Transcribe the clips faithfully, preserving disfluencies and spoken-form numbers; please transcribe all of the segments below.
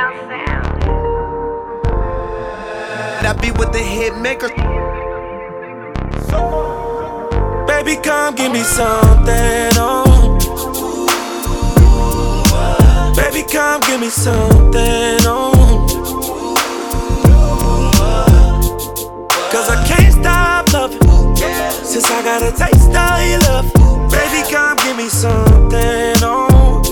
I be with the hit maker. Baby, come give me something, oh. Baby, come give me something, oh. Cause I can't stop loving, since I got a taste of your love. Baby, come give me something, oh.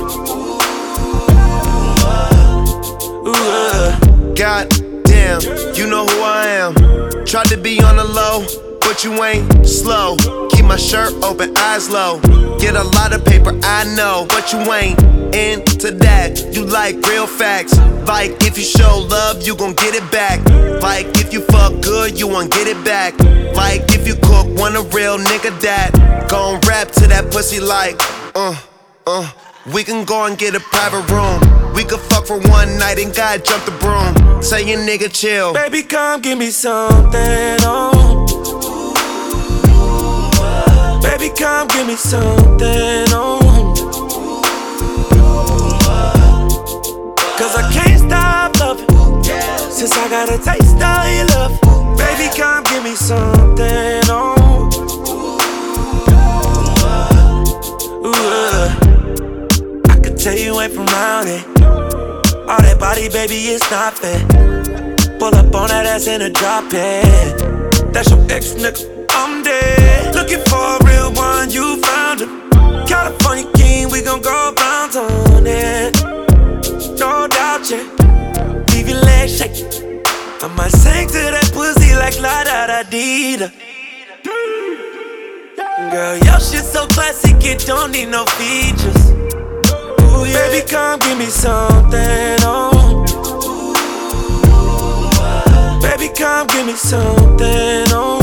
Ooh, uh. God damn, you know who I am. Tried to be on the low, but you ain't slow. Keep my shirt open, eyes low. Get a lot of paper, I know, but you ain't into that. You like real facts. Like if you show love, you gon' get it back. Like if you fuck good, you won't get it back. Like if you cook, want a real nigga that gon' rap to that pussy like uh, uh. We can go and get a private room. We could fuck for one night and God jump the broom. Say your nigga chill. Baby, come give me something, oh. Baby, come give me something, oh. Cause I can't stop loving, since I got a taste of your love. Baby, come give me something, oh. Ooh, uh. I could tell you ain't from round it. All that body, baby, it's not fair. Pull up on that ass in a drop head. That's your ex, nigga, I'm dead. Looking for a real one, you found him. California king, we gon' go bounce on it. No doubt, yeah. Leave your legs shaking. I might sing to that pussy like la da da dee da. Girl, your shit so classic, it don't need no features. Ooh, yeah. Baby, come give me something, oh. Baby, come give me something, oh.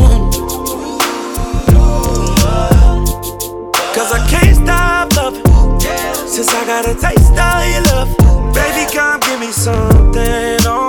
Cause I can't stop loving, since I got a taste of your love. Baby, come give me something, oh.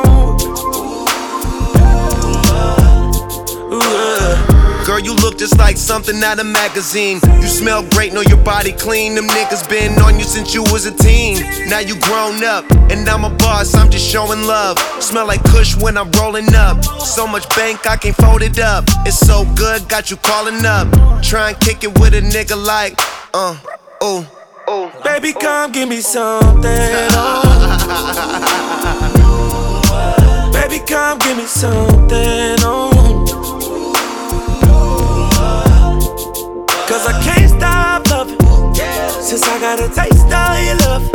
Ooh, uh. Girl, you look just like something out of magazine. You smell great, know your body clean. Them niggas been on you since you was a teen. Now you grown up, and I'm a boss, I'm just showing love. Smell like Kush when I'm rolling up. So much bank, I can't fold it up. It's so good, got you calling up. Try and kick it with a nigga like, uh, ooh, ooh. Baby, come give me something, oh. Baby, come give me something, oh. Cause I can't stop loving, since I got a taste of your love.